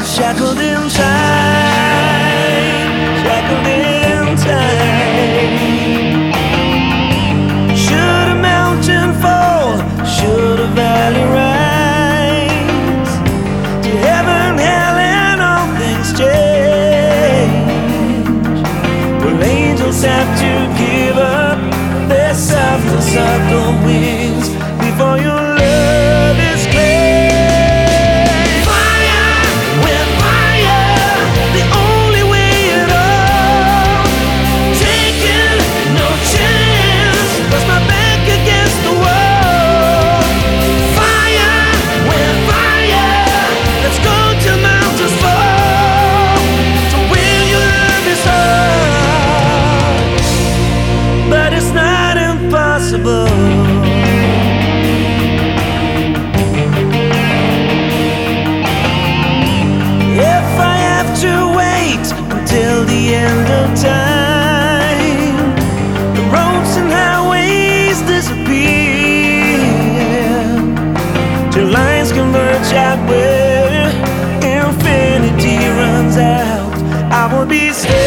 Shackled in time, shackled in time. Should a mountain fall, should a valley rise, to heaven, hell, and all things change. Will angels have to give up their soft and subtle wings before your love is clear? If I have to wait until the end of time, the roads and highways disappear, till lines converge out where infinity runs out, I will be still.